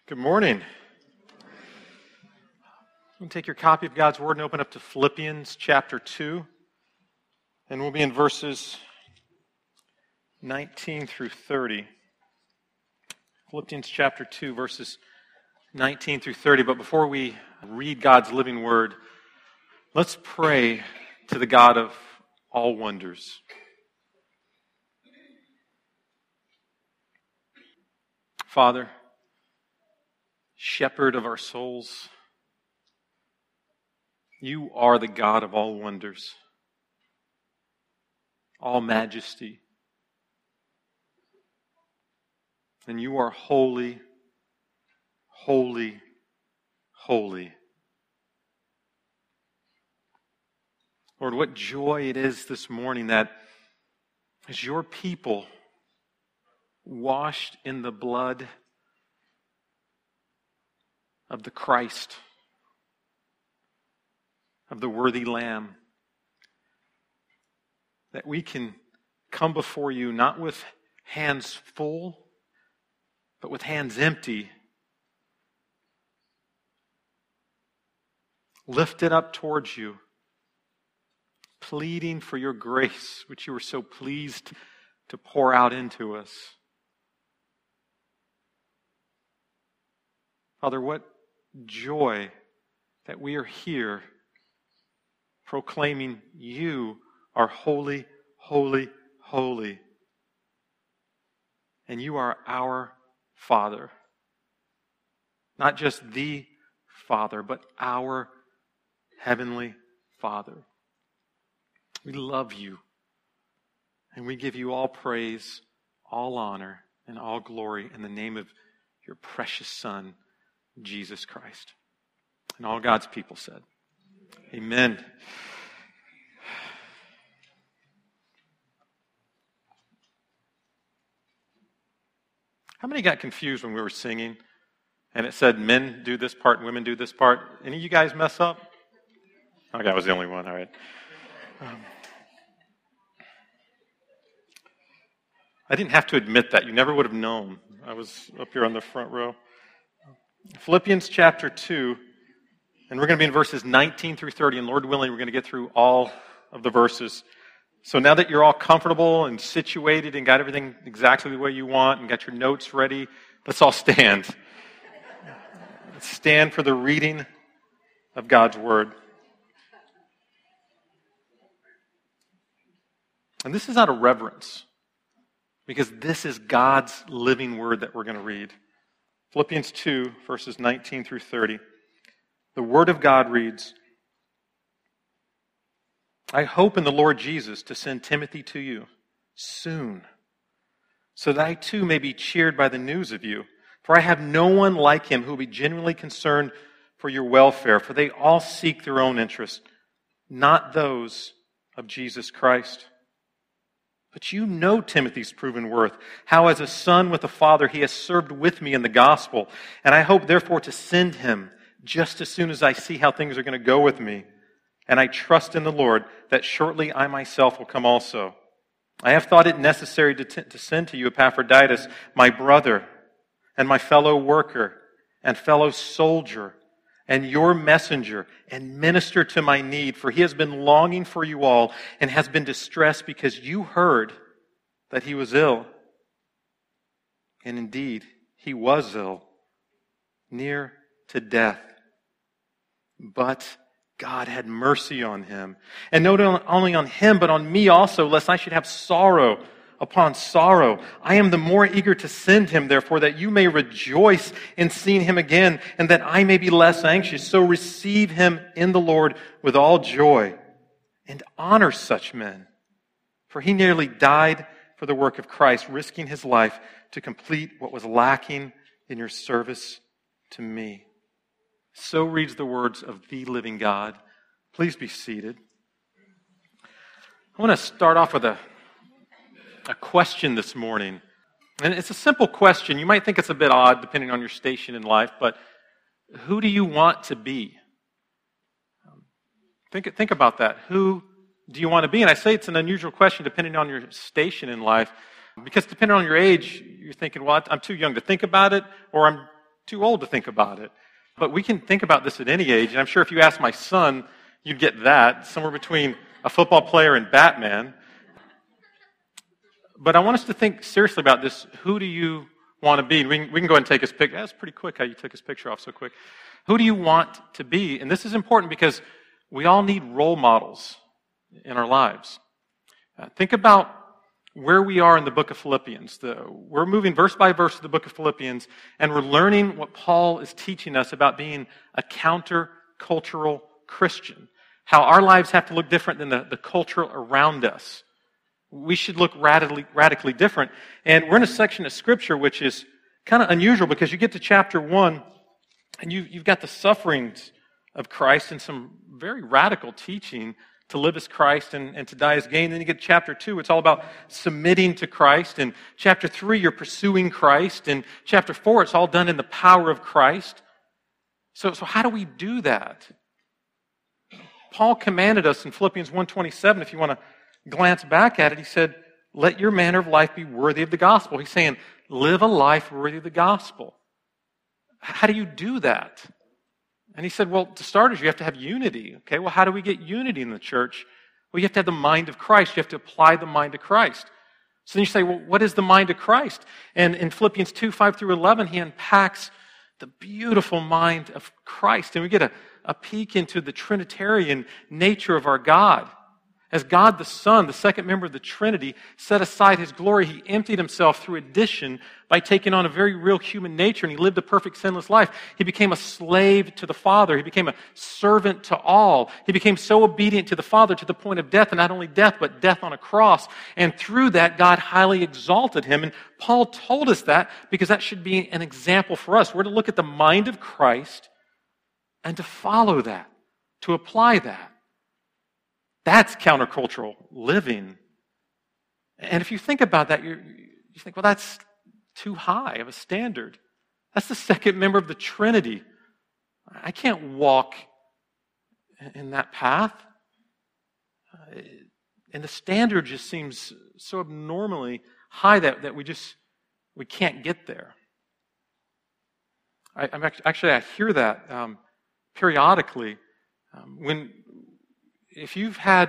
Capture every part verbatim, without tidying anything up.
Good morning. You can take your copy of God's Word and open up to Philippians chapter two. And we'll be in verses nineteen through thirty. Philippians chapter two, verses nineteen through thirty. But before we read God's living Word, let's pray to the God of all wonders. Father, Shepherd of our souls, you are the God of all wonders, all majesty, and you are holy, holy, holy. Lord, what joy it is this morning that as your people washed in the blood of the Christ, of the worthy Lamb, that we can come before you not with hands full, but with hands empty, lifted up towards you, pleading for your grace, which you were so pleased to pour out into us. Father, what joy that we are here proclaiming you are holy, holy, holy. And you are our Father. Not just the Father, but our Heavenly Father. We love you. And we give you all praise, all honor, and all glory in the name of your precious Son, Jesus Christ. And all God's people said, amen. How many got confused when we were singing and it said men do this part and women do this part? Any of you guys mess up? Okay, I was the only one. All right. Um, I didn't have to admit that. You never would have known. I was up here on the front row. Philippians chapter two, and we're going to be in verses nineteen through thirty, and Lord willing, we're going to get through all of the verses. So now that you're all comfortable and situated and got everything exactly the way you want and got your notes ready, let's all stand. Let's stand for the reading of God's Word. And this is out of reverence, because this is God's living Word that we're going to read. Philippians two, verses nineteen through thirty. The Word of God reads, I hope in the Lord Jesus to send Timothy to you soon, so that I too may be cheered by the news of you. For I have no one like him who will be genuinely concerned for your welfare, for they all seek their own interest, not those of Jesus Christ. But you know Timothy's proven worth, how as a son with a father he has served with me in the gospel. And I hope therefore to send him just as soon as I see how things are going to go with me. And I trust in the Lord that shortly I myself will come also. I have thought it necessary to, t- to send to you Epaphroditus, my brother, and my fellow worker, and fellow soldier, and your messenger, and minister to my need, for he has been longing for you all, and has been distressed because you heard that he was ill. And indeed, he was ill, near to death. But God had mercy on him, and not only on him, but on me also, lest I should have sorrow upon sorrow. I am the more eager to send him, therefore, that you may rejoice in seeing him again, and that I may be less anxious. So receive him in the Lord with all joy, and honor such men. For he nearly died for the work of Christ, risking his life to complete what was lacking in your service to me. So reads the words of the living God. Please be seated. I want to start off with a a question this morning. And it's a simple question. You might think it's a bit odd depending on your station in life, but who do you want to be? Think, think about that. Who do you want to be? And I say it's an unusual question depending on your station in life, because depending on your age, you're thinking, well, I'm too young to think about it, or I'm too old to think about it. But we can think about this at any age, and I'm sure if you ask my son, you'd get that, somewhere between a football player and Batman. But I want us to think seriously about this. Who do you want to be? We can, we can go ahead and take his picture. That's pretty quick how you took his picture off so quick. Who do you want to be? And this is important because we all need role models in our lives. Uh, think about where we are in the book of Philippians. The, we're moving verse by verse to the book of Philippians, and we're learning what Paul is teaching us about being a counter-cultural Christian. How our lives have to look different than the, the culture around us. We should look radically, radically different. And we're in a section of Scripture which is kind of unusual because you get to chapter one and you, you've got the sufferings of Christ and some very radical teaching to live as Christ and, and to die as gain. Then you get to chapter two, it's all about submitting to Christ. And chapter three, you're pursuing Christ. And chapter four, it's all done in the power of Christ. So, so how do we do that? Paul commanded us in Philippians one twenty-seven, if you want to glance back at it, he said, let your manner of life be worthy of the gospel. He's saying, live a life worthy of the gospel. How do you do that? And he said, well, to starters, you have to have unity. Okay, well, how do we get unity in the church? Well, you have to have the mind of Christ. You have to apply the mind of Christ. So then you say, well, what is the mind of Christ? And in Philippians two, five through eleven, he unpacks the beautiful mind of Christ. And we get a, a peek into the Trinitarian nature of our God. As God the Son, the second member of the Trinity, set aside His glory, He emptied Himself through addition by taking on a very real human nature, and He lived a perfect sinless life. He became a slave to the Father. He became a servant to all. He became so obedient to the Father to the point of death, and not only death, but death on a cross. And through that, God highly exalted Him. And Paul told us that because that should be an example for us. We're to look at the mind of Christ and to follow that, to apply that. That's countercultural living. And if you think about that, you you think, well, that's too high of a standard. That's the second member of the Trinity. I can't walk in that path. And the standard just seems so abnormally high that, that we just, we can't get there. I, I'm actually, actually, I hear that um, periodically um, when If you've had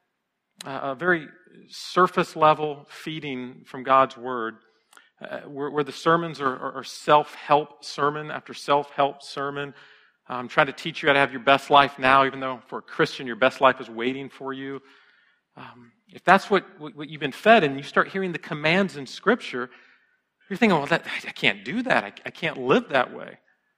a very surface level feeding from God's Word, uh, where, where the sermons are, are, are self-help sermon after self-help sermon, um, trying to teach you how to have your best life now, even though for a Christian your best life is waiting for you. Um, if that's what, what you've been fed and you start hearing the commands in Scripture, you're thinking, well, that, I can't do that. I, I can't live that way.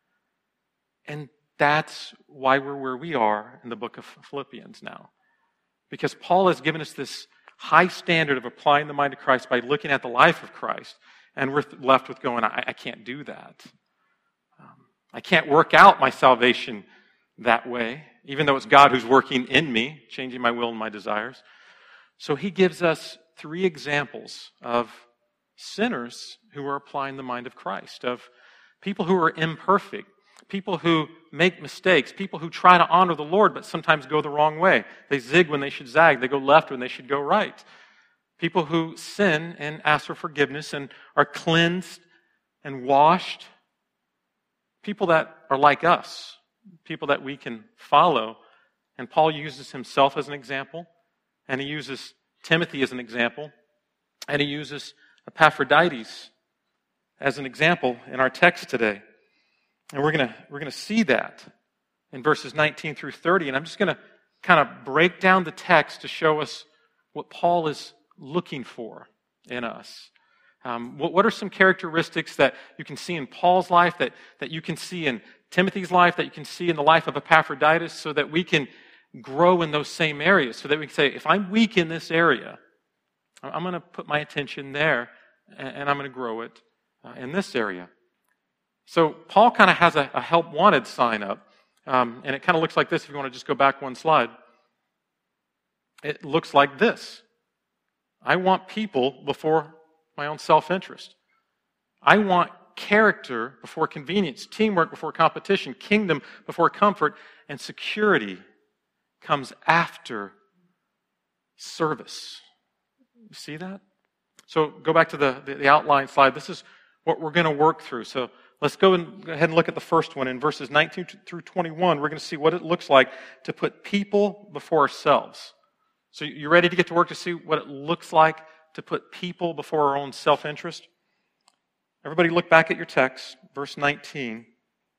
And that's why we're where we are in the book of Philippians now. Because Paul has given us this high standard of applying the mind of Christ by looking at the life of Christ, and we're left with going, I, I can't do that. Um, I can't work out my salvation that way, even though it's God who's working in me, changing my will and my desires. So he gives us three examples of sinners who are applying the mind of Christ, of people who are imperfect, people who make mistakes, people who try to honor the Lord but sometimes go the wrong way. They zig when they should zag. They go left when they should go right. People who sin and ask for forgiveness and are cleansed and washed. People that are like us. People that we can follow. And Paul uses himself as an example. And he uses Timothy as an example. And he uses Epaphroditus as an example in our text today. And we're going to we're going to see that in verses nineteen through thirty. And I'm just going to kind of break down the text to show us what Paul is looking for in us. Um, what, what are some characteristics that you can see in Paul's life, that, that you can see in Timothy's life, that you can see in the life of Epaphroditus, so that we can grow in those same areas, so that we can say, if I'm weak in this area, I'm going to put my attention there, and, and I'm going to grow it uh, in this area. So Paul kind of has a, a help wanted sign up, um, and it kind of looks like this if you want to just go back one slide. It looks like this. I want people before my own self-interest. I want character before convenience, teamwork before competition, kingdom before comfort, and security comes after service. You see that? So go back to the, the, the outline slide. This is what we're going to work through. So let's go, and go ahead and look at the first one. In verses nineteen through twenty-one, we're going to see what it looks like to put people before ourselves. So you ready to get to work to see what it looks like to put people before our own self-interest? Everybody look back at your text, verse nineteen.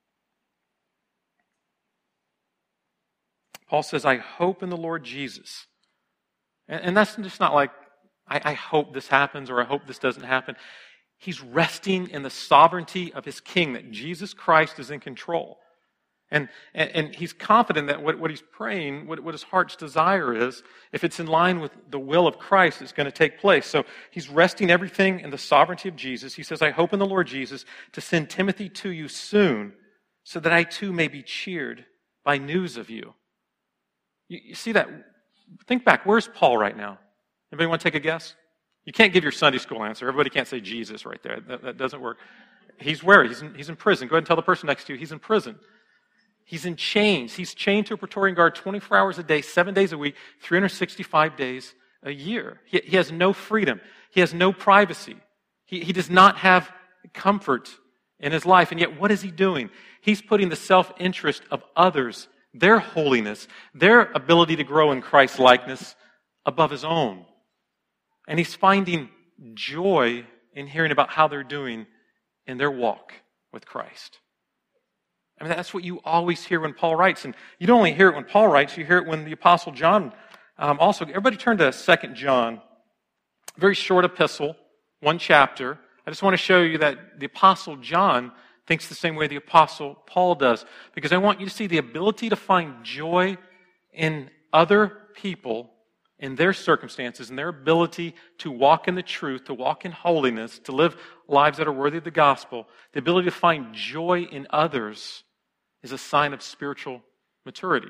Paul says, I hope in the Lord Jesus. And, and that's just not like, I, I hope this happens or I hope this doesn't happen. He's resting in the sovereignty of his King, that Jesus Christ is in control. And, and, and he's confident that what, what he's praying, what, what his heart's desire is, if it's in line with the will of Christ, it's going to take place. So he's resting everything in the sovereignty of Jesus. He says, I hope in the Lord Jesus to send Timothy to you soon, so that I too may be cheered by news of you. You, you see that? Think back. Where's Paul right now? Anybody want to take a guess? You can't give your Sunday school answer. Everybody can't say Jesus right there. That, that doesn't work. He's where? He's in, he's in prison. Go ahead and tell the person next to you, he's in prison. He's in chains. He's chained to a Praetorian guard twenty-four hours a day, seven days a week, three hundred sixty-five days a year. He, he has no freedom. He has no privacy. He, he does not have comfort in his life. And yet, what is he doing? He's putting the self-interest of others, their holiness, their ability to grow in Christ's likeness above his own. And he's finding joy in hearing about how they're doing in their walk with Christ. I mean, that's what you always hear when Paul writes. And you don't only hear it when Paul writes, you hear it when the Apostle John um, also. Everybody turn to Second John. Very short epistle, one chapter. I just want to show you that the Apostle John thinks the same way the Apostle Paul does. Because I want you to see the ability to find joy in other people, in their circumstances, and their ability to walk in the truth, to walk in holiness, to live lives that are worthy of the gospel. The ability to find joy in others is a sign of spiritual maturity.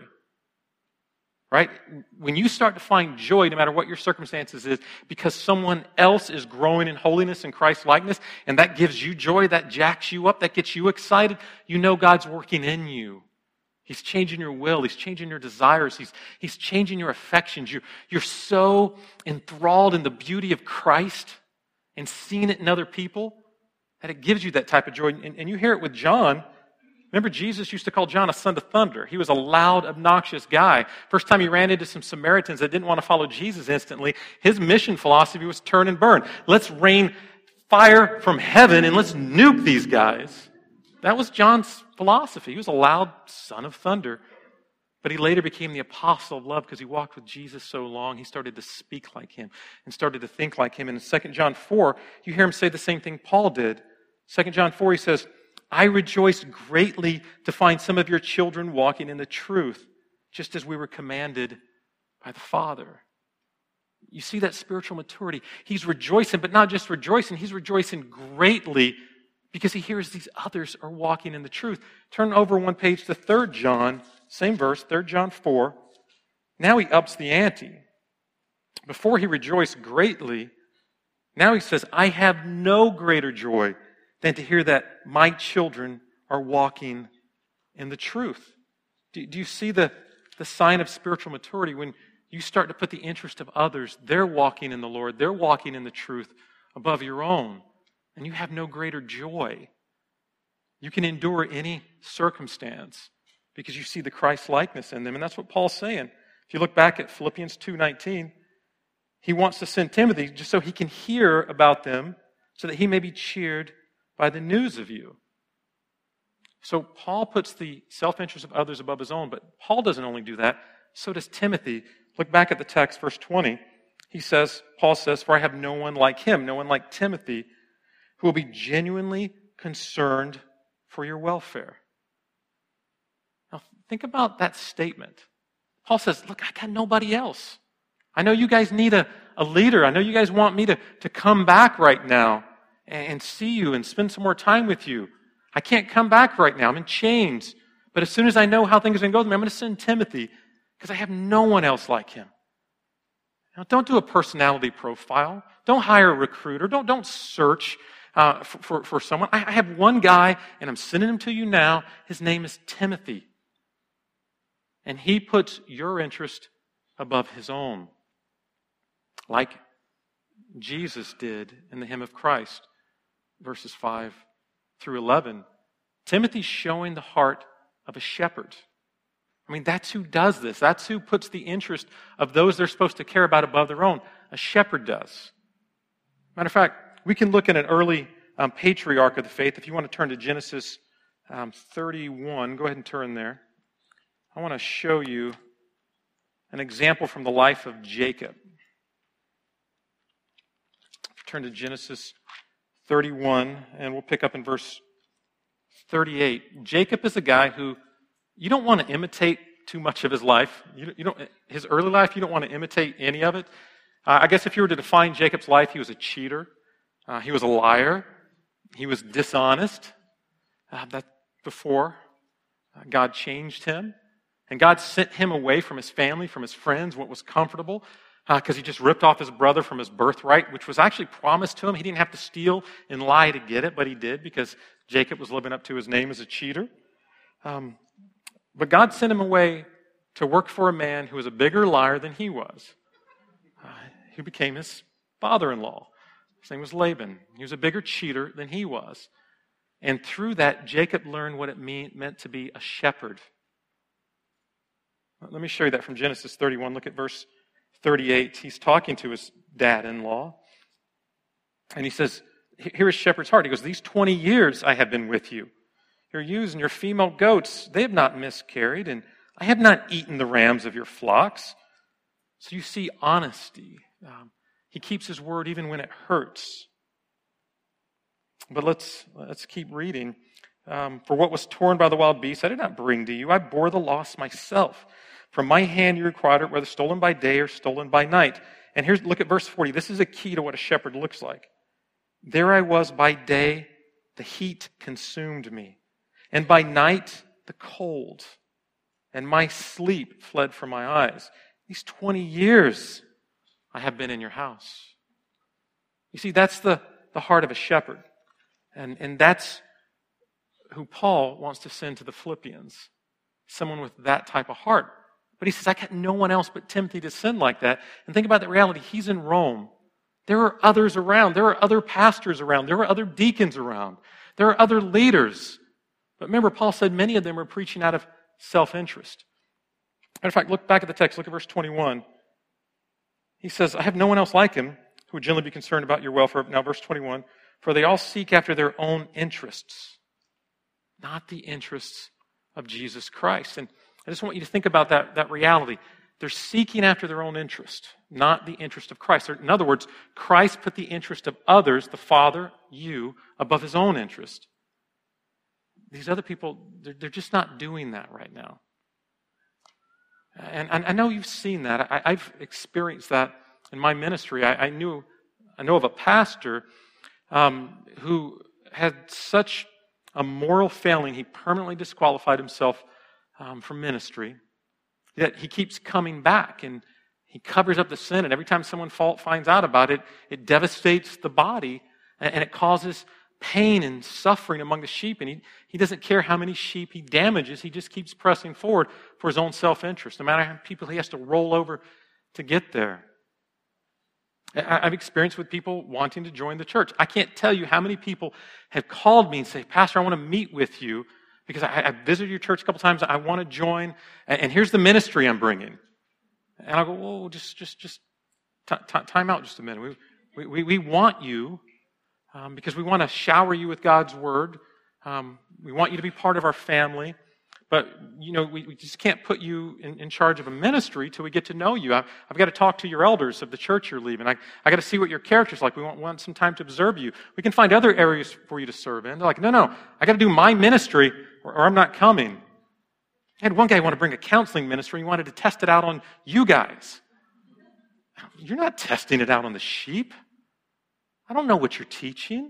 Right? When you start to find joy, no matter what your circumstances is, because someone else is growing in holiness and Christ likeness, and that gives you joy, that jacks you up, that gets you excited, you know God's working in you. He's changing your will. He's changing your desires. He's, he's changing your affections. You, you're so enthralled in the beauty of Christ and seeing it in other people that it gives you that type of joy. And, and you hear it with John. Remember, Jesus used to call John a son of thunder. He was a loud, obnoxious guy. First time he ran into some Samaritans that didn't want to follow Jesus instantly, his mission philosophy was turn and burn. Let's rain fire from heaven and let's nuke these guys. That was John's philosophy. He was a loud son of thunder. But he later became the apostle of love because he walked with Jesus so long. He started to speak like him and started to think like him. And in Second John four, you hear him say the same thing Paul did. Second John four, he says, I rejoiced greatly to find some of your children walking in the truth, just as we were commanded by the Father. You see that spiritual maturity. He's rejoicing, but not just rejoicing. He's rejoicing greatly because he hears these others are walking in the truth. Turn over one page to Third John, same verse, Third John four. Now he ups the ante. Before he rejoiced greatly, now he says, I have no greater joy than to hear that my children are walking in the truth. Do, do you see the, the sign of spiritual maturity when you start to put the interest of others, they're walking in the Lord, they're walking in the truth above your own, and you have no greater joy. You can endure any circumstance because you see the Christ likeness in them, and that's what Paul's saying. If you look back at Philippians two nineteen, he wants to send Timothy just so he can hear about them so that he may be cheered by the news of you. So Paul puts the self-interest of others above his own, but Paul doesn't only do that, so does Timothy. Look back at the text, verse twenty. He says, Paul says, for I have no one like him, no one like Timothy, who will be genuinely concerned for your welfare. Now think about that statement. Paul says, look, I got nobody else. I know you guys need a, a leader. I know you guys want me to, to come back right now and see you and spend some more time with you. I can't come back right now. I'm in chains. But as soon as I know how things are going to go with me, I'm going to send Timothy because I have no one else like him. Now, don't do a personality profile. Don't hire a recruiter. Don't, don't search uh, for, for, for someone. I, I have one guy, and I'm sending him to you now. His name is Timothy. And he puts your interest above his own, like Jesus did in the hymn of Christ. Verses five through eleven. Timothy's showing the heart of a shepherd. I mean, that's who does this. That's who puts the interest of those they're supposed to care about above their own. A shepherd does. Matter of fact, we can look at an early um, patriarch of the faith. If you want to turn to Genesis um, thirty-one, go ahead and turn there. I want to show you an example from the life of Jacob. Turn to Genesis thirty-one, and we'll pick up in verse thirty-eight. Jacob is a guy who you don't want to imitate too much of his life. You, you don't, his early life, you don't want to imitate any of it. Uh, I guess if you were to define Jacob's life, he was a cheater. Uh, he was a liar. He was dishonest. Uh, that before uh, God changed him. And God sent him away from his family, from his friends, what was comfortable, because uh, he just ripped off his brother from his birthright, which was actually promised to him. He didn't have to steal and lie to get it, but he did because Jacob was living up to his name as a cheater. Um, but God sent him away to work for a man who was a bigger liar than he was. Uh, he became his father-in-law. His name was Laban. He was a bigger cheater than he was. And through that, Jacob learned what it mean, meant to be a shepherd. Let me show you that from Genesis thirty-one. Look at verse thirty-eight. He's talking to his dad-in-law. And he says, here is shepherd's heart. He goes, these twenty years I have been with you. Your ewes and your female goats, they have not miscarried, and I have not eaten the rams of your flocks. So you see honesty. Um, he keeps his word even when it hurts. But let's, let's keep reading. Um, For what was torn by the wild beasts, I did not bring to you. I bore the loss myself. From my hand you required it, whether stolen by day or stolen by night. And here's, look at verse forty. This is a key to what a shepherd looks like. There I was by day, the heat consumed me. And by night, the cold. And my sleep fled from my eyes. These twenty years I have been in your house. You see, that's the, the heart of a shepherd. And, and that's who Paul wants to send to the Philippians. Someone with that type of heart. But he says, I got no one else but Timothy to send like that. And think about the reality. He's in Rome. There are others around. There are other pastors around. There are other deacons around. There are other leaders. But remember, Paul said many of them were preaching out of self-interest. Matter of fact, look back at the text. Look at verse twenty-one. He says, I have no one else like him who would generally be concerned about your welfare. Now, verse twenty-one. For they all seek after their own interests, not the interests of Jesus Christ. And I just want you to think about that, that reality. They're seeking after their own interest, not the interest of Christ. In other words, Christ put the interest of others, the Father, you, above his own interest. These other people, they're, they're just not doing that right now. And, and I know you've seen that. I, I've experienced that in my ministry. I, I knew, I know of a pastor um, who had such a moral failing, he permanently disqualified himself um, from ministry, that he keeps coming back and he covers up the sin, and every time someone finds out about it, it devastates the body and it causes pain and suffering among the sheep, and he, he doesn't care how many sheep he damages. He just keeps pressing forward for his own self-interest, no matter how many people he has to roll over to get there. I've experienced with people wanting to join the church. I can't tell you how many people have called me and say, Pastor, I want to meet with you because I, I visited your church a couple times. I want to join, and, and here's the ministry I'm bringing. And I'll go, whoa, just just just t- t- time out just a minute. We we we want you um, because we want to shower you with God's word. Um, we want you to be part of our family. But, you know, we, we just can't put you in, in charge of a ministry till we get to know you. I, I've got to talk to your elders of the church you're leaving. I, I got to see what your character's like. We want, want some time to observe you. We can find other areas for you to serve in. They're like, no, no, I got to do my ministry or, or I'm not coming. I had one guy want to bring a counseling ministry. He wanted to test it out on you guys. You're not testing it out on the sheep. I don't know what you're teaching.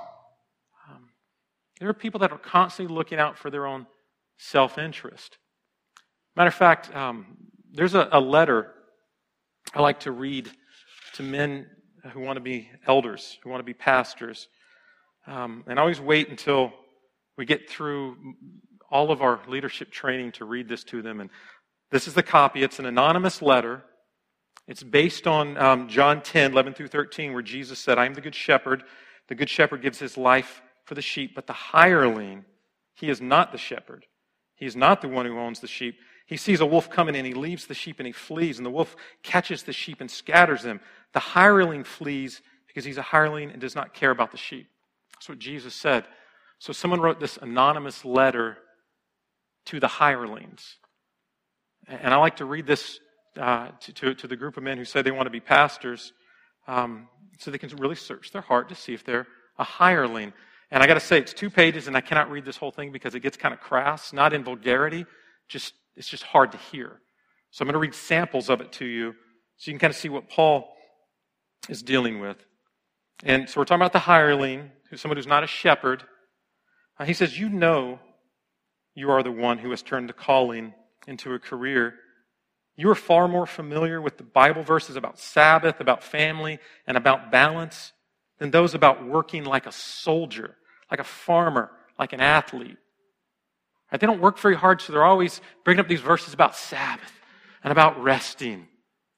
Um, there are people that are constantly looking out for their own self-interest. Matter of fact, um, there's a, a letter I like to read to men who want to be elders, who want to be pastors. Um, and I always wait until we get through all of our leadership training to read this to them. And this is the copy. It's an anonymous letter. It's based on um, John ten, eleven through thirteen, where Jesus said, I am the good shepherd. The good shepherd gives his life for the sheep, but the hireling He is not the shepherd. He is not the one who owns the sheep. He sees a wolf coming and he leaves the sheep and he flees, and the wolf catches the sheep and scatters them. The hireling flees because he's a hireling and does not care about the sheep. That's what Jesus said. So someone wrote this anonymous letter to the hirelings. And I like to read this uh, to, to, to the group of men who say they want to be pastors, um, so they can really search their heart to see if they're a hireling. And I got to say, it's two pages, and I cannot read this whole thing because it gets kind of crass, not in vulgarity, just it's just hard to hear. So I'm going to read samples of it to you so you can kind of see what Paul is dealing with. And so we're talking about the hireling, who's someone who's not a shepherd. Uh, he says, you know you are the one who has turned the calling into a career. You are far more familiar with the Bible verses about Sabbath, about family, and about balance than those about working like a soldier, like a farmer, like an athlete. Right? They don't work very hard, so they're always bringing up these verses about Sabbath and about resting.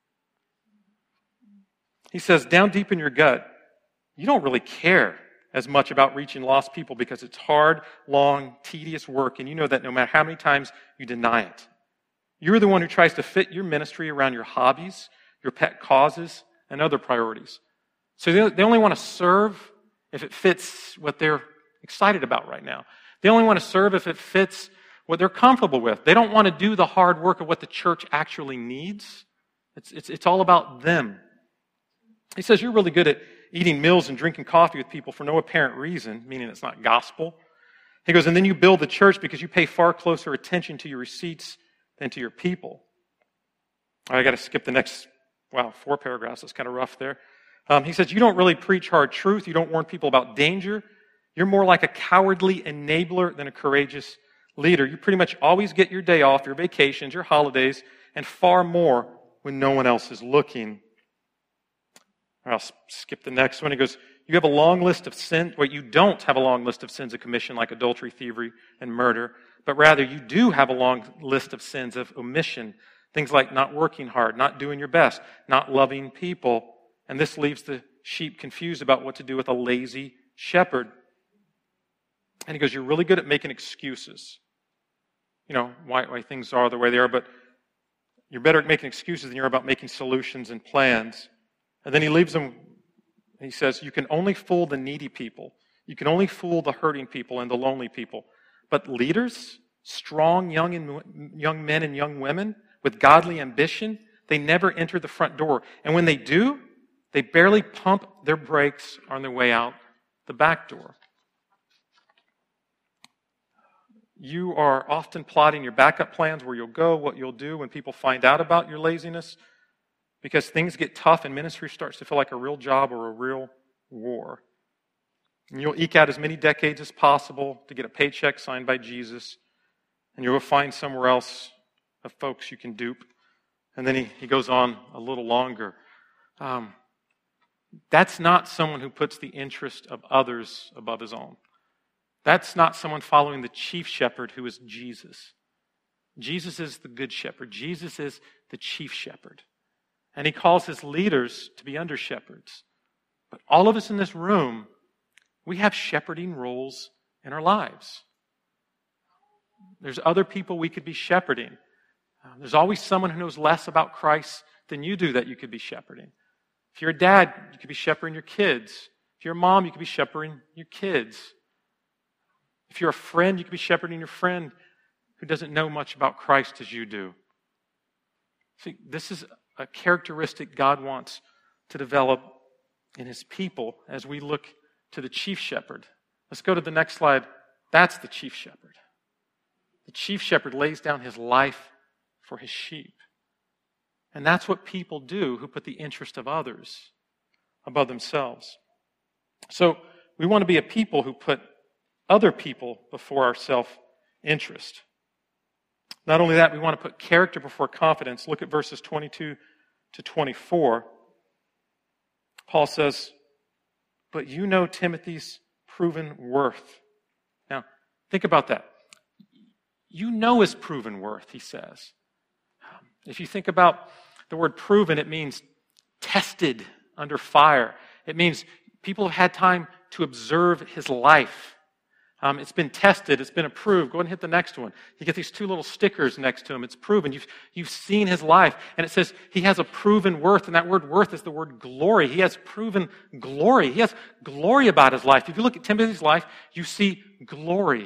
He says, down deep in your gut, you don't really care as much about reaching lost people because it's hard, long, tedious work, and you know that no matter how many times you deny it. You're the one who tries to fit your ministry around your hobbies, your pet causes, and other priorities. So they only want to serve if it fits what they're excited about right now. They only want to serve if it fits what they're comfortable with. They don't want to do the hard work of what the church actually needs. It's, it's, it's all about them. He says, you're really good at eating meals and drinking coffee with people for no apparent reason, meaning it's not gospel. He goes, and then you build the church because you pay far closer attention to your receipts than to your people. I got to skip the next, wow, four paragraphs. That's kind of rough there. Um, he says, you don't really preach hard truth. You don't warn people about danger. You're more like a cowardly enabler than a courageous leader. You pretty much always get your day off, your vacations, your holidays, and far more when no one else is looking. I'll skip the next one. He goes, you have a long list of sins. Well, you don't have a long list of sins of commission like adultery, thievery, and murder, but rather you do have a long list of sins of omission, things like not working hard, not doing your best, not loving people. And this leaves the sheep confused about what to do with a lazy shepherd. And he goes, you're really good at making excuses. You know, why, why things are the way they are, but you're better at making excuses than you're about making solutions and plans. And then he leaves them, he says, you can only fool the needy people. You can only fool the hurting people and the lonely people. But leaders, strong young, and, young men and young women with godly ambition, they never enter the front door. And when they do, they barely pump their brakes on their way out the back door. You are often plotting your backup plans, where you'll go, what you'll do when people find out about your laziness, because things get tough and ministry starts to feel like a real job or a real war. And you'll eke out as many decades as possible to get a paycheck signed by Jesus, and you'll find somewhere else of folks you can dupe. And then he, he goes on a little longer. Um, that's not someone who puts the interest of others above his own. That's not someone following the chief shepherd, who is Jesus. Jesus is the good shepherd. Jesus is the chief shepherd. And he calls his leaders to be under shepherds. But all of us in this room, we have shepherding roles in our lives. There's other people we could be shepherding. Uh, there's always someone who knows less about Christ than you do that you could be shepherding. If you're a dad, you could be shepherding your kids. If you're a mom, you could be shepherding your kids. If you're a friend, you could be shepherding your friend who doesn't know much about Christ as you do. See, this is a characteristic God wants to develop in his people as we look to the chief shepherd. Let's go to the next slide. That's the chief shepherd. The chief shepherd lays down his life for his sheep. And that's what people do who put the interest of others above themselves. So we want to be a people who put other people before our self-interest. Not only that, we want to put character before confidence. Look at verses twenty-two to twenty-four. Paul says, but you know Timothy's proven worth. Now, think about that. You know his proven worth, he says. If you think about the word proven, it means tested under fire. It means people have had time to observe his life. Um, it's been tested. It's been approved. Go ahead and hit the next one. You get these two little stickers next to him. It's proven. You've, you've seen his life. And it says he has a proven worth. And that word worth is the word glory. He has proven glory. He has glory about his life. If you look at Timothy's life, you see glory.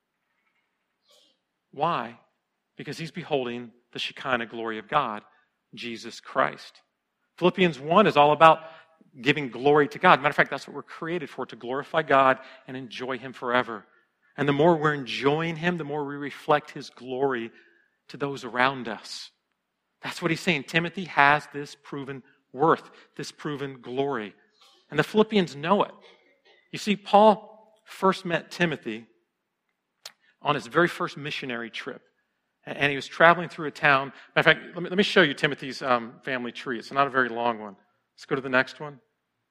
Why? Because he's beholding the Shekinah glory of God, Jesus Christ. Philippians one is all about giving glory to God. Matter of fact, that's what we're created for, to glorify God and enjoy Him forever. And the more we're enjoying Him, the more we reflect His glory to those around us. That's what he's saying. Timothy has this proven worth, this proven glory. And the Philippians know it. You see, Paul first met Timothy on his very first missionary trip. And he was traveling through a town. In fact, let me, let me show you Timothy's um, family tree. It's not a very long one. Let's go to the next one.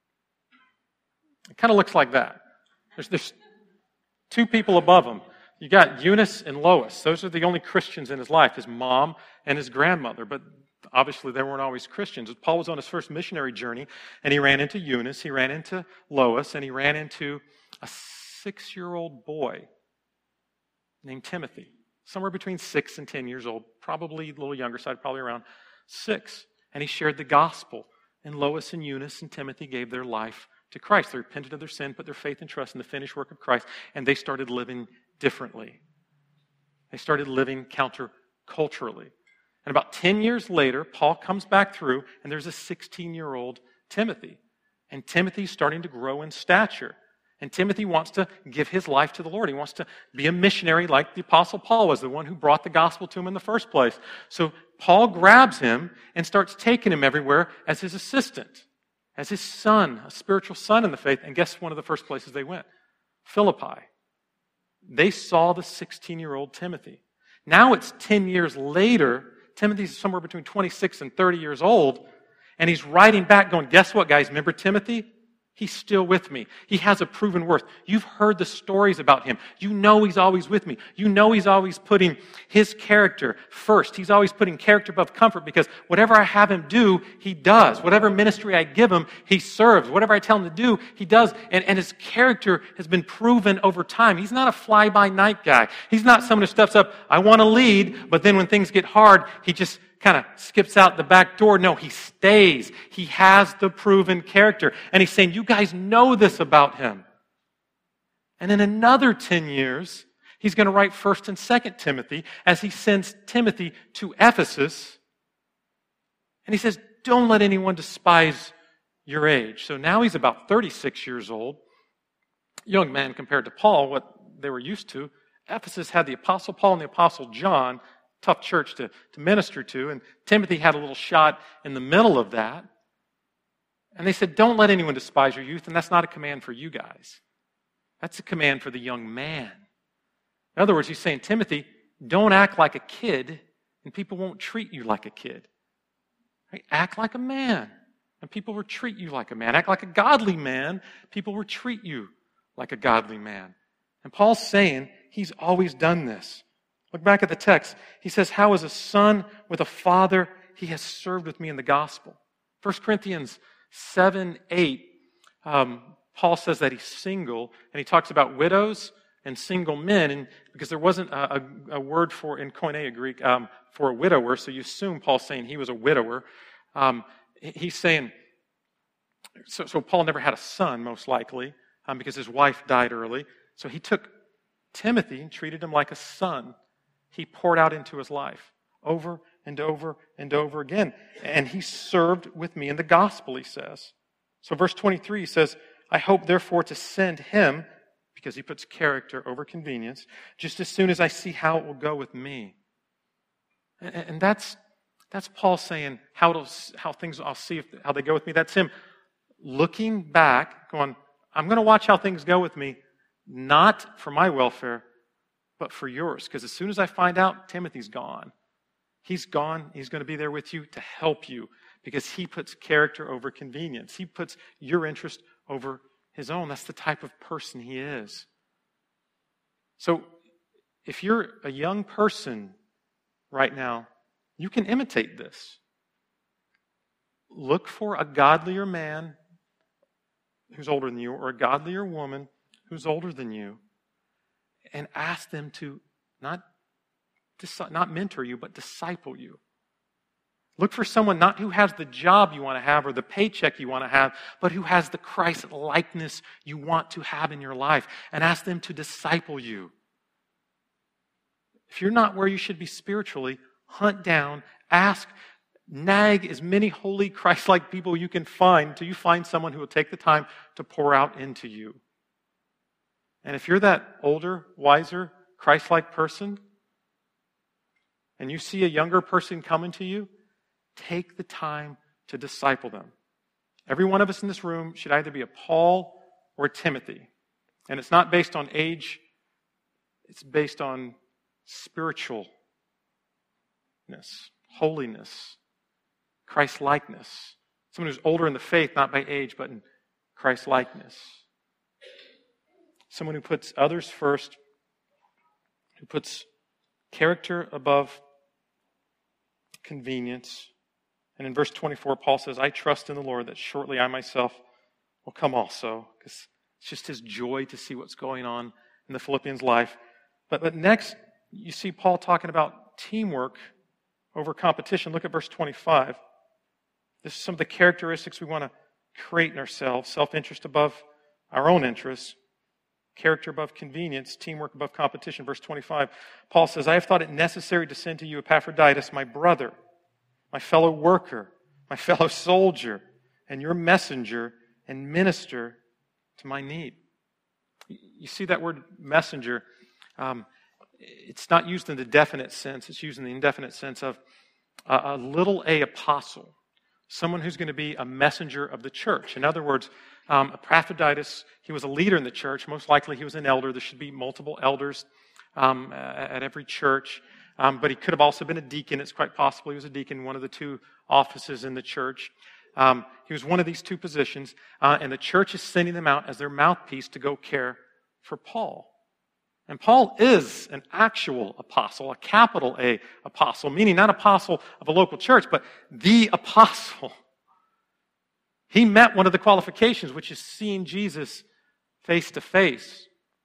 It kind of looks like that. There's, there's two people above him. You got Eunice and Lois. Those are the only Christians in his life, his mom and his grandmother. But obviously they weren't always Christians. Paul was on his first missionary journey, and he ran into Eunice, he ran into Lois, and he ran into a six-year-old boy named Timothy. Somewhere between six and ten years old, probably a little younger side, probably around six. And he shared the gospel. And Lois and Eunice and Timothy gave their life to Christ. They repented of their sin, put their faith and trust in the finished work of Christ, and they started living differently. They started living counterculturally. And about ten years later, Paul comes back through, and there's a sixteen-year-old Timothy. And Timothy's starting to grow in stature. And Timothy wants to give his life to the Lord. He wants to be a missionary like the Apostle Paul was, the one who brought the gospel to him in the first place. So Paul grabs him and starts taking him everywhere as his assistant, as his son, a spiritual son in the faith. And guess one of the first places they went? Philippi. They saw the sixteen-year-old Timothy. Now it's ten years later. Timothy's somewhere between twenty-six and thirty years old. And he's writing back going, guess what, guys? Remember Timothy? He's still with me. He has a proven worth. You've heard the stories about him. You know he's always with me. You know he's always putting his character first. He's always putting character above comfort because whatever I have him do, he does. Whatever ministry I give him, he serves. Whatever I tell him to do, he does. And, and his character has been proven over time. He's not a fly-by-night guy. He's not someone who steps up, I want to lead, but then when things get hard, he just kind of skips out the back door. No, he stays. He has the proven character. And he's saying, you guys know this about him. And in another ten years, he's going to write First and Second Timothy as he sends Timothy to Ephesus. And he says, don't let anyone despise your age. So now he's about thirty-six years old. Young man compared to Paul, what they were used to. Ephesus had the Apostle Paul and the Apostle John. Tough church to, to minister to. And Timothy had a little shot in the middle of that. And they said, don't let anyone despise your youth. And that's not a command for you guys. That's a command for the young man. In other words, he's saying, Timothy, don't act like a kid and people won't treat you like a kid. Right? Act like a man and people will treat you like a man. Act like a godly man, people will treat you like a godly man. And Paul's saying he's always done this. Look back at the text. He says, how as a son with a father, he has served with me in the gospel. First Corinthians seven, eight, um, Paul says that he's single, and he talks about widows and single men, and because there wasn't a, a, a word for, in Koine Greek, um, for a widower, so you assume Paul's saying he was a widower. Um, he's saying, so, so Paul never had a son, most likely, um, because his wife died early. So he took Timothy and treated him like a son. He poured out into his life over and over and over again. And he served with me in the gospel, he says. So verse twenty-three says, I hope therefore to send him, because he puts character over convenience, just as soon as I see how it will go with me. And, and that's that's Paul saying how it'll, how things I'll see if, how they go with me. That's him looking back, going, I'm going to watch how things go with me, not for my welfare, but for yours. Because as soon as I find out Timothy's gone, he's gone, he's going to be there with you to help you because he puts character over convenience. He puts your interest over his own. That's the type of person he is. So if you're a young person right now, you can imitate this. Look for a godlier man who's older than you or a godlier woman who's older than you. and ask them to not, not mentor you, but disciple you. Look for someone not who has the job you want to have or the paycheck you want to have, but who has the Christ likeness you want to have in your life, and ask them to disciple you. If you're not where you should be spiritually, hunt down, ask, nag as many holy Christ-like people you can find until you find someone who will take the time to pour out into you. And if you're that older, wiser, Christ-like person, and you see a younger person coming to you, take the time to disciple them. Every one of us in this room should either be a Paul or a Timothy. And it's not based on age, it's based on spiritualness, holiness, Christ-likeness. Someone who's older in the faith, not by age, but in Christ-likeness. Someone who puts others first, who puts character above convenience. And in verse twenty-four, Paul says, I trust in the Lord that shortly I myself will come also. Because it's just his joy to see what's going on in the Philippians' life. But, but next, you see Paul talking about teamwork over competition. Look at verse twenty-five. This is some of the characteristics we want to create in ourselves. Self-interest above our own interests. Character above convenience. Teamwork above competition. Verse twenty-five, Paul says, I have thought it necessary to send to you Epaphroditus, my brother, my fellow worker, my fellow soldier, and your messenger and minister to my need. You see that word messenger? Um, it's not used in the definite sense. It's used in the indefinite sense of a, a little a apostle. Someone who's going to be a messenger of the church. In other words, um, Epaphroditus, he was a leader in the church. Most likely he was an elder. There should be multiple elders um, at every church. Um, but he could have also been a deacon. It's quite possible he was a deacon, one of the two offices in the church. Um, he was one of these two positions. Uh, and the church is sending them out as their mouthpiece to go care for Paul. And Paul is an actual apostle, a capital A apostle, meaning not apostle of a local church, but the apostle. He met one of the qualifications, which is seeing Jesus face to face.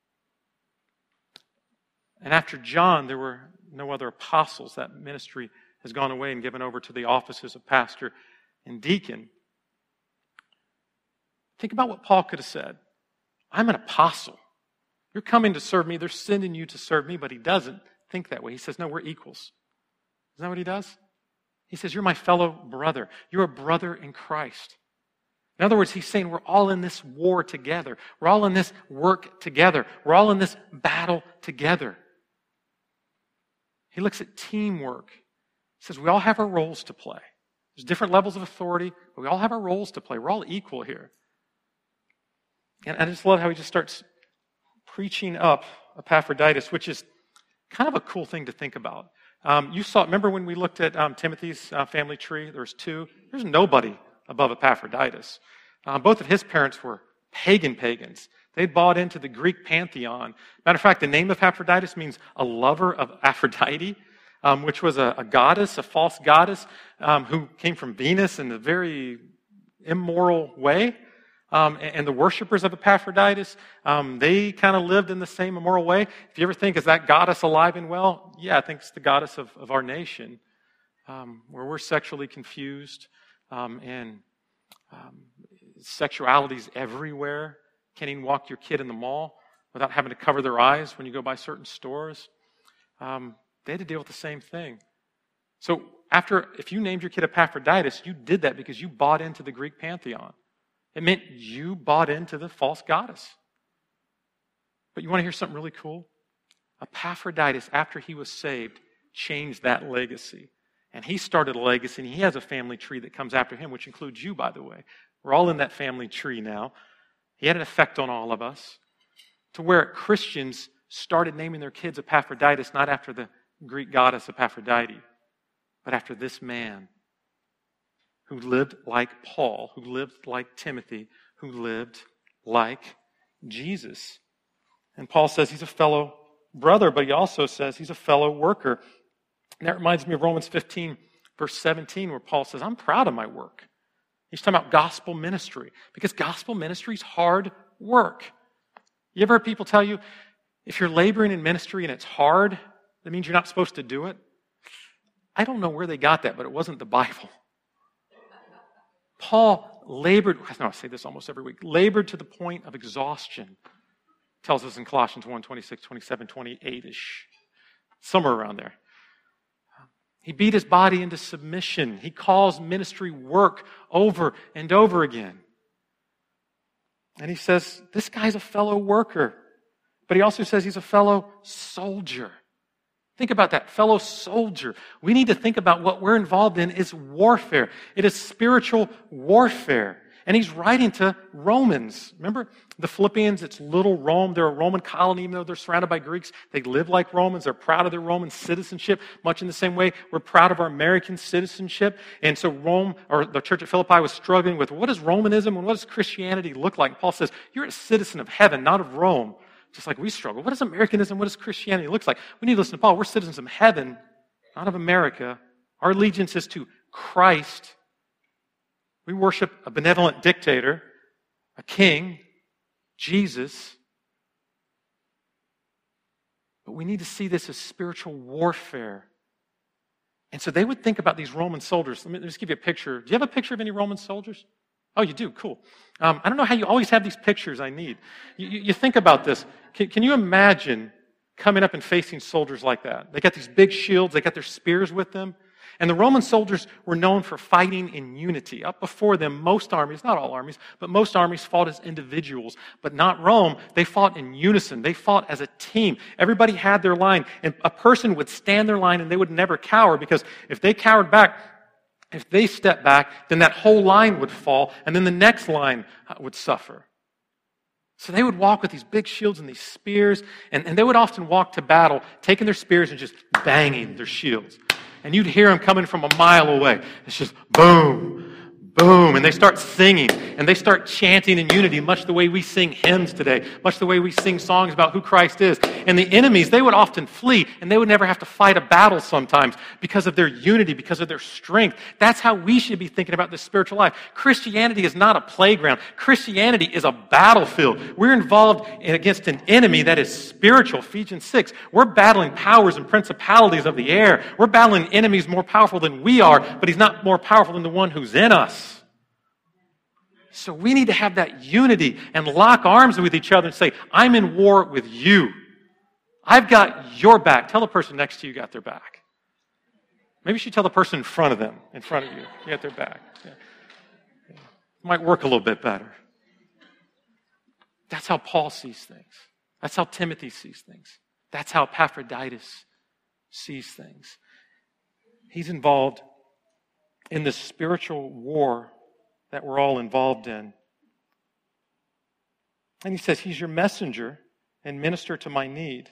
And after John, there were no other apostles. That ministry has gone away and given over to the offices of pastor and deacon. Think about what Paul could have said. I'm an apostle. You're coming to serve me. They're sending you to serve me, but he doesn't think that way. He says, no, we're equals. Isn't that what he does? He says, you're my fellow brother. You're a brother in Christ. In other words, he's saying we're all in this war together. We're all in this work together. We're all in this battle together. He looks at teamwork. He says we all have our roles to play. There's different levels of authority, but we all have our roles to play. We're all equal here. And I just love how he just starts preaching up Epaphroditus, which is kind of a cool thing to think about. Um, you saw, remember when we looked at um, Timothy's uh, family tree? There's two. There's nobody above Epaphroditus. Uh, both of his parents were pagan pagans. They'd bought into the Greek pantheon. Matter of fact, the name of Epaphroditus means a lover of Aphrodite, um, which was a, a goddess, a false goddess, um, who came from Venus in a very immoral way. Um, and, and the worshipers of Epaphroditus, um, they kind of lived in the same immoral way. If you ever think, is that goddess alive and well? Yeah, I think it's the goddess of, of our nation, um, where we're sexually confused, um, and um, sexuality's everywhere. Can't even walk your kid in the mall without having to cover their eyes when you go by certain stores. Um, they had to deal with the same thing. So after, if you named your kid Epaphroditus, you did that because you bought into the Greek pantheon. It meant you bought into the false goddess. But you want to hear something really cool? Epaphroditus, after he was saved, changed that legacy. And he started a legacy, and he has a family tree that comes after him, which includes you, by the way. We're all in that family tree now. He had an effect on all of us, to where Christians started naming their kids Epaphroditus, not after the Greek goddess Aphrodite, but after this man who lived like Paul, who lived like Timothy, who lived like Jesus. And Paul says he's a fellow brother, but he also says he's a fellow worker. And that reminds me of Romans fifteen, verse seventeen, where Paul says, I'm proud of my work. He's talking about gospel ministry, because gospel ministry is hard work. You ever heard people tell you, If you're laboring in ministry and it's hard, that means you're not supposed to do it. I don't know where they got that, but it wasn't the Bible. Paul labored, I know I say this almost every week, labored to the point of exhaustion. Tells us in Colossians one, twenty-six, twenty-seven, twenty-eight-ish. Somewhere around there. He beat his body into submission. He calls ministry work over and over again. And he says, this guy's a fellow worker. But he also says he's a fellow soldier. Think about that, fellow soldier. We need to think about what we're involved in is warfare. It is spiritual warfare. And he's writing to Romans. Remember the Philippians, it's little Rome. They're a Roman colony, even though they're surrounded by Greeks. They live like Romans. They're proud of their Roman citizenship, much in the same way we're proud of our American citizenship. And so Rome, or the church at Philippi, was struggling with what does Romanism and what does Christianity look like? And Paul says, you're a citizen of heaven, not of Rome. Just like we struggle. What does Americanism, what does Christianity look like? We need to listen to Paul. We're citizens of heaven, not of America. Our allegiance is to Christ. We worship a benevolent dictator, a king, Jesus. But we need to see this as spiritual warfare. And so they would think about these Roman soldiers. Let me, let me just give you a picture. Do you have a picture of any Roman soldiers? Oh, you do? Cool. Um, I don't know how you always have these pictures I need. You, you, you think about this. Can, can you imagine coming up and facing soldiers like that? They got these big shields. They got their spears with them. And the Roman soldiers were known for fighting in unity. Up before them, most armies, not all armies, but most armies fought as individuals. But not Rome. They fought in unison. They fought as a team. Everybody had their line. And a person would stand their line and they would never cower, because if they cowered back, if they stepped back, then that whole line would fall, and then the next line would suffer. So they would walk with these big shields and these spears, and, and they would often walk to battle, taking their spears and just banging their shields. And you'd hear them coming from a mile away. It's just boom, boom. And they start singing, and they start chanting in unity, much the way we sing hymns today, much the way we sing songs about who Christ is. And the enemies, they would often flee, and they would never have to fight a battle sometimes because of their unity, because of their strength. That's how we should be thinking about this spiritual life. Christianity is not a playground. Christianity is a battlefield. We're involved against an enemy that is spiritual. Ephesians six. We're battling powers and principalities of the air. We're battling enemies more powerful than we are, but he's not more powerful than the one who's in us. So we need to have that unity and lock arms with each other and say, I'm in war with you. I've got your back. Tell the person next to you got their back. Maybe you should tell the person in front of them, in front of you, you got their back. Yeah. Yeah. Might work a little bit better. That's how Paul sees things. That's how Timothy sees things. That's how Epaphroditus sees things. He's involved in this spiritual war that we're all involved in. And he says, he's your messenger and minister to my need.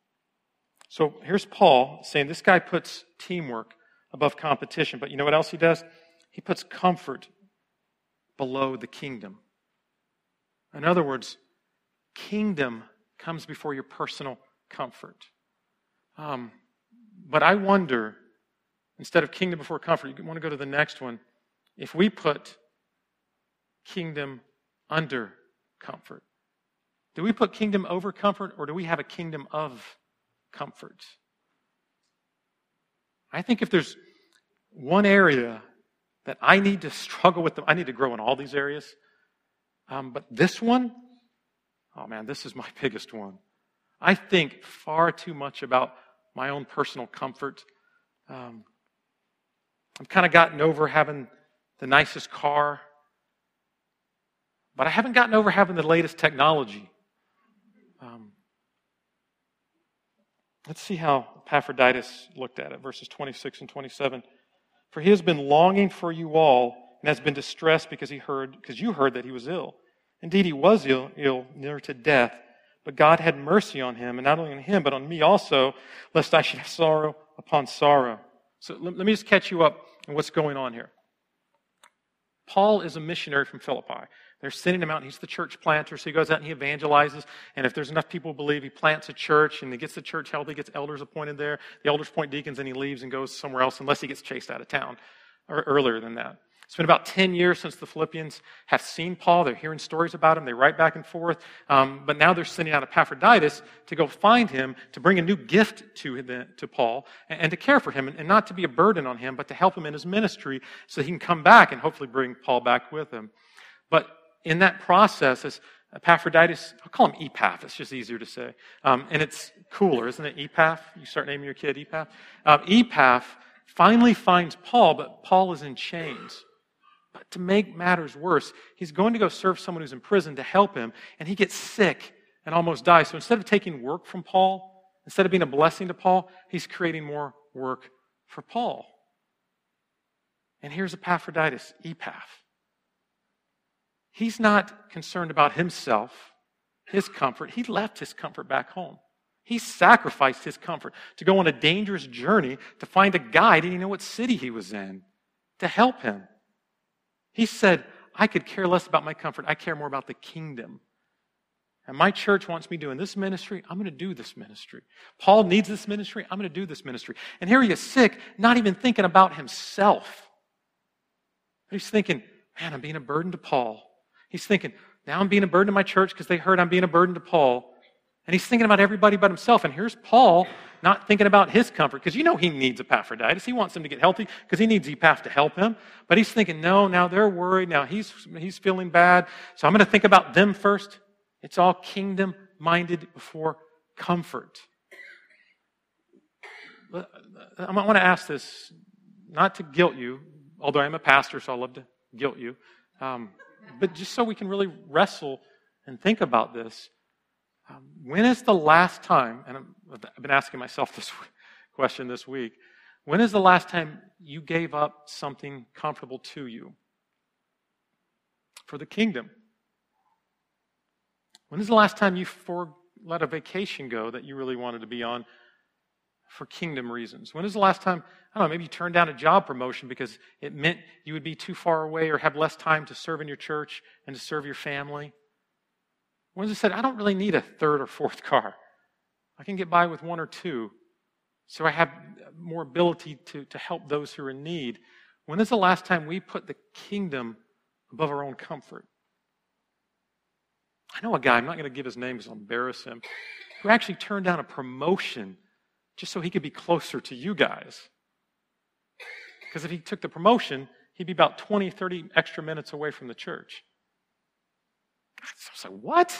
So here's Paul saying this guy puts teamwork above competition. But you know what else he does? He puts comfort below the kingdom. In other words, kingdom comes before your personal comfort. Um, but I wonder, instead of kingdom before comfort, you want to go to the next one. If we put kingdom under comfort, do we put kingdom over comfort, or do we have a kingdom of comfort? I think if there's one area that I need to struggle with, I need to grow in all these areas. Um, but this one, oh man, this is my biggest one. I think far too much about my own personal comfort. Um, I've kind of gotten over having the nicest car, but I haven't gotten over having the latest technology. Um, let's see how Epaphroditus looked at it, verses twenty-six and twenty-seven. For he has been longing for you all and has been distressed because he heard, because you heard that he was ill. Indeed, he was ill, ill, near to death, but God had mercy on him, and not only on him, but on me also, lest I should have sorrow upon sorrow. So let, let me just catch you up on what's going on here. Paul is a missionary from Philippi. They're sending him out, and he's the church planter, so he goes out and he evangelizes, and if there's enough people who believe, he plants a church, and he gets the church healthy, gets elders appointed there, the elders appoint deacons, and he leaves and goes somewhere else, unless he gets chased out of town, or earlier than that. It's been about ten years since the Philippians have seen Paul. They're hearing stories about him. They write back and forth. Um, but now they're sending out Epaphroditus to go find him, to bring a new gift to, the, to Paul, and, and to care for him, and, and not to be a burden on him, but to help him in his ministry so he can come back and hopefully bring Paul back with him. But in that process, as Epaphroditus, I'll call him Epaph, it's just easier to say. Um, and it's cooler, isn't it, Epaph? You start naming your kid Epaph. Uh, Epaph finally finds Paul, but Paul is in chains. But to make matters worse, he's going to go serve someone who's in prison to help him, and he gets sick and almost dies. So instead of taking work from Paul, instead of being a blessing to Paul, he's creating more work for Paul. And here's Epaphroditus, Epaph. He's not concerned about himself, his comfort. He left his comfort back home. He sacrificed his comfort to go on a dangerous journey to find a guy, didn't even know what city he was in, to help him. He said, I could care less about my comfort. I care more about the kingdom. And my church wants me doing this ministry. I'm going to do this ministry. Paul needs this ministry. I'm going to do this ministry. And here he is sick, not even thinking about himself. But he's thinking, man, I'm being a burden to Paul. He's thinking, now I'm being a burden to my church because they heard I'm being a burden to Paul. And he's thinking about everybody but himself. And here's Paul not thinking about his comfort, because you know he needs Epaphroditus. He wants him to get healthy because he needs Epaph to help him. But he's thinking, no, now they're worried. Now he's, he's feeling bad. So I'm going to think about them first. It's all kingdom-minded before comfort. I want to ask this, not to guilt you, although I'm a pastor, so I love to guilt you, um, but just so we can really wrestle and think about this. Um, when is the last time, and I'm, I've been asking myself this question this week, when is the last time you gave up something comfortable to you for the kingdom? When is the last time you for, let a vacation go that you really wanted to be on for kingdom reasons? When is the last time, I don't know, maybe you turned down a job promotion because it meant you would be too far away or have less time to serve in your church and to serve your family? When has it said, I don't really need a third or fourth car. I can get by with one or two, so I have more ability to, to help those who are in need. When is the last time we put the kingdom above our own comfort? I know a guy, I'm not going to give his name because I'll embarrass him, who actually turned down a promotion just so he could be closer to you guys. Because if he took the promotion, he'd be about twenty, thirty extra minutes away from the church. I was like, what?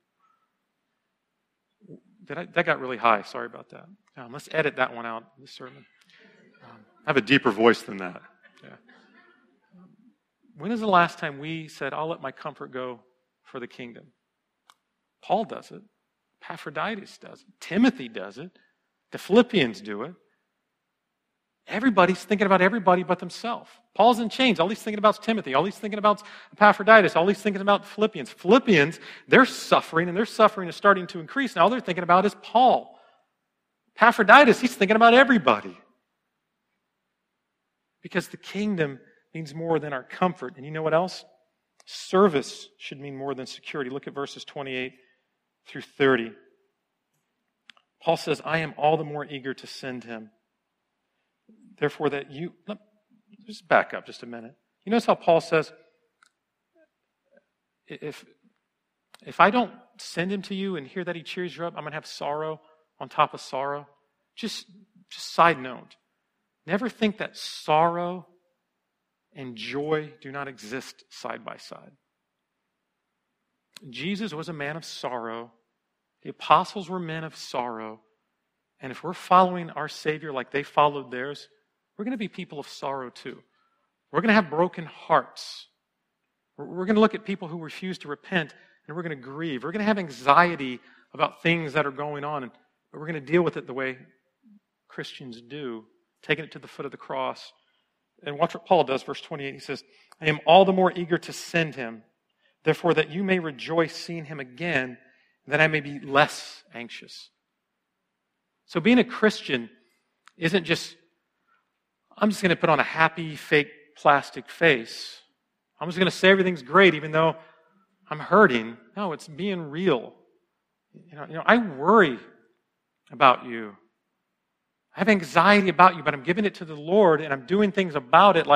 Did I, that got really high. Sorry about that. Um, let's edit that one out, this sermon. Um, I have a deeper voice than that. Yeah. When is the last time we said, I'll let my comfort go for the kingdom? Paul does it. Epaphroditus does it. Timothy does it. The Philippians do it. Everybody's thinking about everybody but themselves. Paul's in chains. All he's thinking about is Timothy. All he's thinking about is Epaphroditus. All he's thinking about Philippians. Philippians, they're suffering, and their suffering is starting to increase. Now all they're thinking about is Paul. Epaphroditus, he's thinking about everybody. Because the kingdom means more than our comfort. And you know what else? Service should mean more than security. Look at verses twenty-eight through thirty. Paul says, I am all the more eager to send him. Therefore that you... Let, just back up just a minute. You notice how Paul says, if, if I don't send him to you and hear that he cheers you up, I'm going to have sorrow on top of sorrow. Just, just side note. Never think that sorrow and joy do not exist side by side. Jesus was a man of sorrow. The apostles were men of sorrow. And if we're following our Savior like they followed theirs, we're going to be people of sorrow too. We're going to have broken hearts. We're going to look at people who refuse to repent, and we're going to grieve. We're going to have anxiety about things that are going on, and but we're going to deal with it the way Christians do, taking it to the foot of the cross. And watch what Paul does, verse twenty-eight. He says, I am all the more eager to send him, therefore that you may rejoice seeing him again, and that I may be less anxious. So being a Christian isn't just, I'm just going to put on a happy, fake, plastic face. I'm just going to say everything's great even though I'm hurting. No, it's being real. You know, you know, I worry about you. I have anxiety about you, but I'm giving it to the Lord and I'm doing things about it like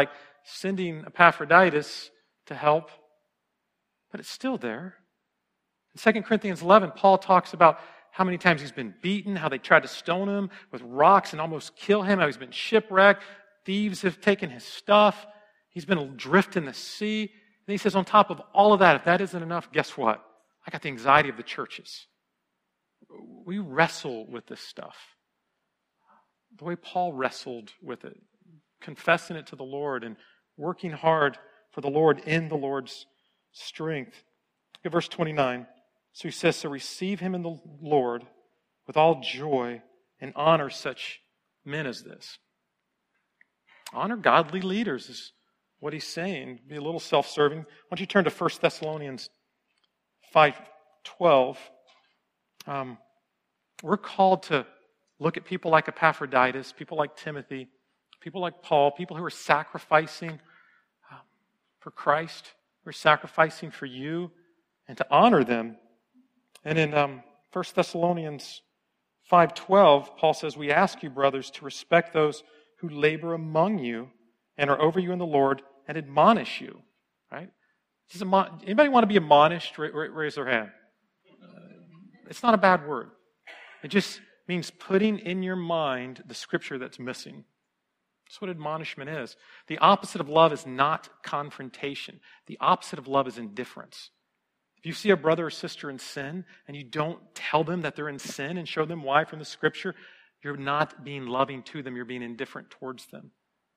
sending Epaphroditus to help, but it's still there. In Second Corinthians eleven, Paul talks about how many times he's been beaten, how they tried to stone him with rocks and almost kill him, how he's been shipwrecked. Thieves have taken his stuff. He's been adrift in the sea. And he says, on top of all of that, if that isn't enough, guess what? I got the anxiety of the churches. We wrestle with this stuff. The way Paul wrestled with it, confessing it to the Lord and working hard for the Lord in the Lord's strength. Look at verse twenty-nine. So he says, so receive him in the Lord with all joy and honor such men as this. Honor godly leaders is what he's saying. Be a little self-serving. Why don't you turn to First Thessalonians five twelve. Um, we're called to look at people like Epaphroditus, people like Timothy, people like Paul, people who are sacrificing um, for Christ, who are sacrificing for you, and to honor them. And in um, First Thessalonians five twelve, Paul says, we ask you, brothers, to respect those who labor among you and are over you in the Lord and admonish you. Right? Anybody want to be admonished? Raise their hand. It's not a bad word. It just means putting in your mind the scripture that's missing. That's what admonishment is. The opposite of love is not confrontation. The opposite of love is indifference. If you see a brother or sister in sin and you don't tell them that they're in sin and show them why from the scripture, you're not being loving to them. You're being indifferent towards them.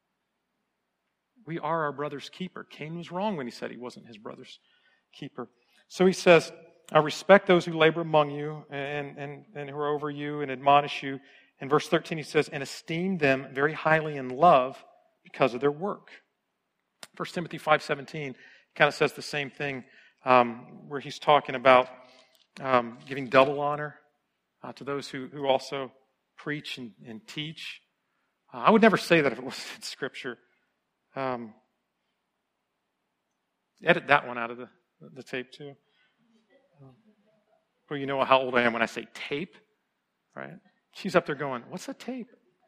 We are our brother's keeper. Cain was wrong when he said he wasn't his brother's keeper. So he says, I respect those who labor among you and, and, and who are over you and admonish you. In verse thirteen, he says, and esteem them very highly in love because of their work. First Timothy five seventeen kind of says the same thing, um, where he's talking about um, giving double honor uh, to those who, who also preach and, and teach. Uh, I would never say that if it wasn't in Scripture. Um, edit that one out of the, the tape too. Um, well, you know how old I am when I say tape, right? She's up there going, what's a tape?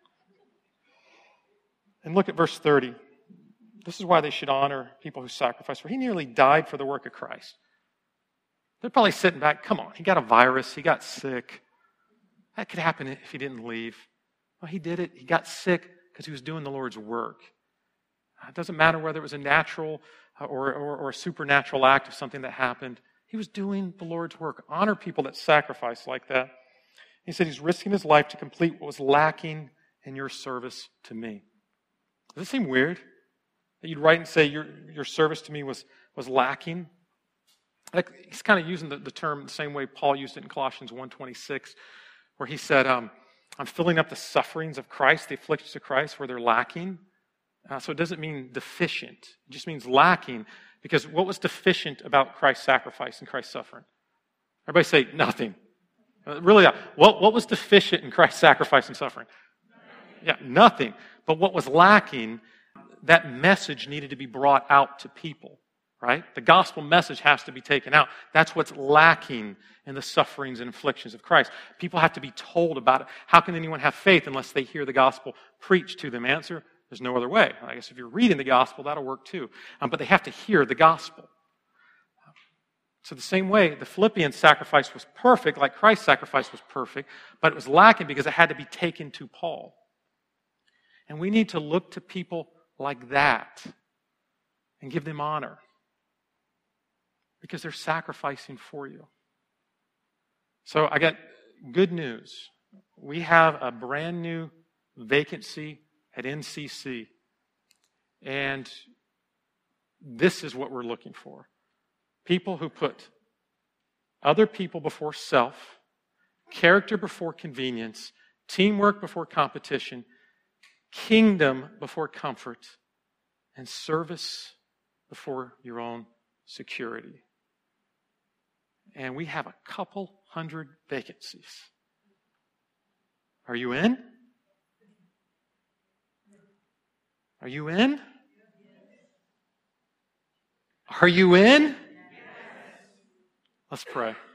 And look at verse thirty. This is why they should honor people who sacrifice. For he nearly died for the work of Christ. They're probably sitting back, come on, he got a virus, he got sick. That could happen if he didn't leave. Well, he did it. He got sick because he was doing the Lord's work. It doesn't matter whether it was a natural or, or, or a supernatural act of something that happened. He was doing the Lord's work. Honor people that sacrifice like that. He said he's risking his life to complete what was lacking in your service to me. Does it seem weird that you'd write and say your, your service to me was, was lacking? Like, he's kind of using the, the term the same way Paul used it in Colossians one twenty-six, where he said, um, I'm filling up the sufferings of Christ, the afflictions of Christ, where they're lacking. Uh, so it doesn't mean deficient. It just means lacking. Because what was deficient about Christ's sacrifice and Christ's suffering? Everybody say, nothing. Uh, really, what, what was deficient in Christ's sacrifice and suffering? Yeah, nothing. But what was lacking, that message needed to be brought out to people, right? The gospel message has to be taken out. That's what's lacking in the sufferings and afflictions of Christ. People have to be told about it. How can anyone have faith unless they hear the gospel preached to them? Answer, there's no other way. I guess if you're reading the gospel, that'll work too. Um, but they have to hear the gospel. So the same way, the Philippian sacrifice was perfect, like Christ's sacrifice was perfect, but it was lacking because it had to be taken to Paul. And we need to look to people like that and give them honor because they're sacrificing for you. So I got good news. We have a brand new vacancy at N C C, and this is what we're looking for. People who put other people before self, character before convenience, teamwork before competition, kingdom before comfort, and service before your own security. And we have a couple hundred vacancies. Are you in? Are you in? Are you in? Let's pray.